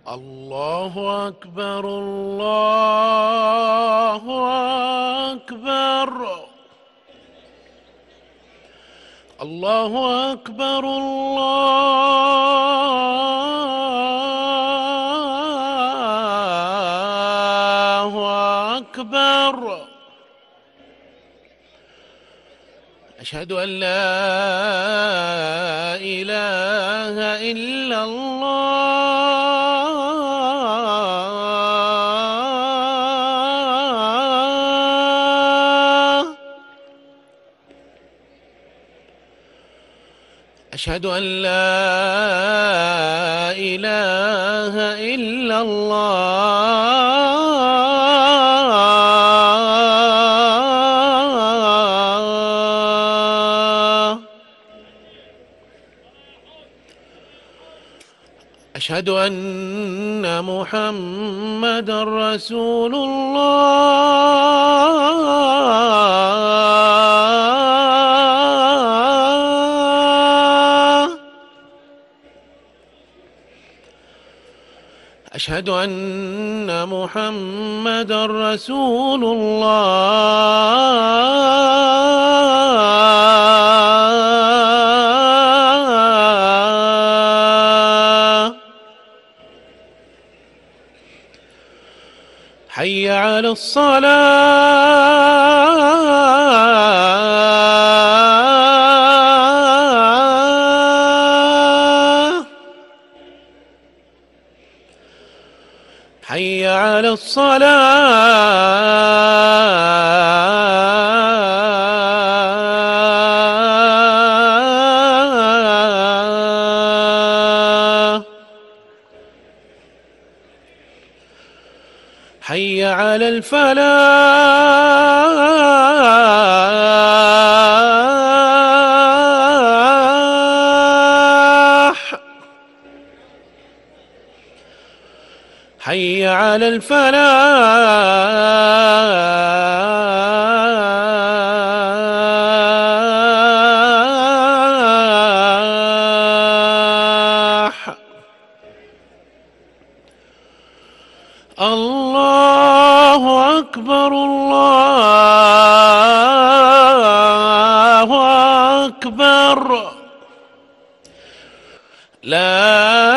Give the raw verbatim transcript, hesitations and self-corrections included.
الله أكبر الله أكبر الله أكبر الله أكبر. أشهد أن لا إله إلا الله. أشهد أن لا إله إلا الله. أشهد أن محمدًا رسول الله. أشهد أن محمدًا رسول الله. حي على الصلاة. حي على الصلاة. حي على الفلاح. حي على الفلاح. الله أكبر الله أكبر. لا